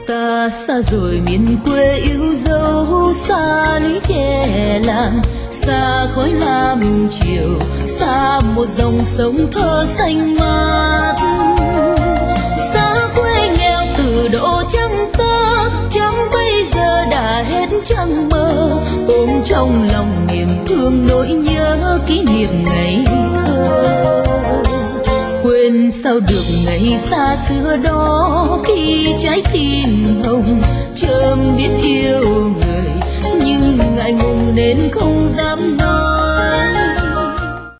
ta xa rồi miền quê yêu dấu, xa lũy tre làng, xa khói lam chiều, xa một dòng sông thơ xanh mát. Xa quê nghèo từ độ trắng ta, trắng bây giờ đã hết trăng mơ, ôm trong lòng niềm thương nỗi nhớ kỷ niệm ngày thơ. Quên sao được ngày xa xưa đó,